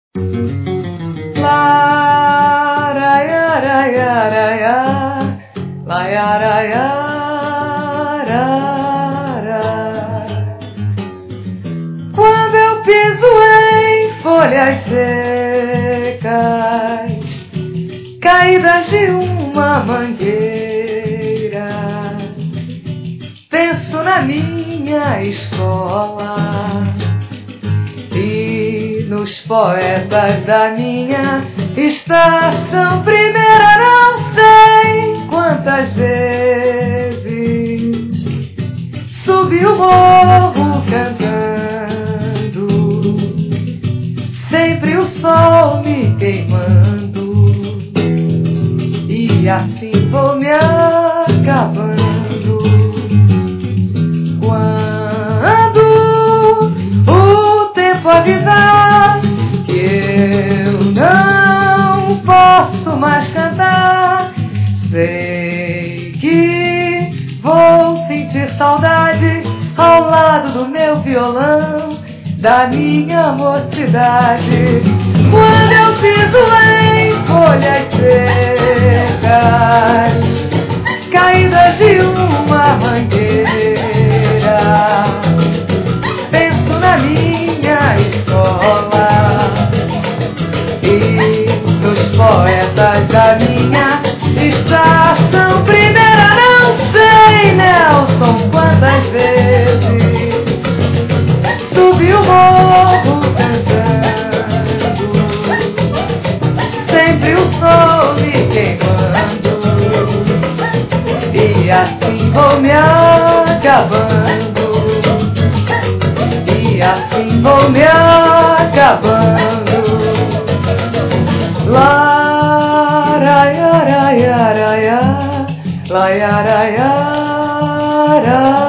Quando eu piso em folhas secas, caídas de uma mangueira, penso na minha escola e nos poetas da minha estação primeira. Não sei quantas vezes subi o morro cantando, sempre o sol me queimando, e assim vou me acabando. Quando o tempo avisar que eu não posso mais cantar, sei que vou sentir saudade ao lado do meu violão, da minha mocidade. Quando eu piso em folhas secas, caídas de uma mangueira, penso na minha escola e nos poetas da minha estação primeira. Não sei, Nelson, quantas vezes subi o morro cantando, sempre o sol me queimando, e assim vou me acabando, e assim vou me acabando. La-ra-ya-ra-ya-ra-ya, la-ya-ra-ya-ra.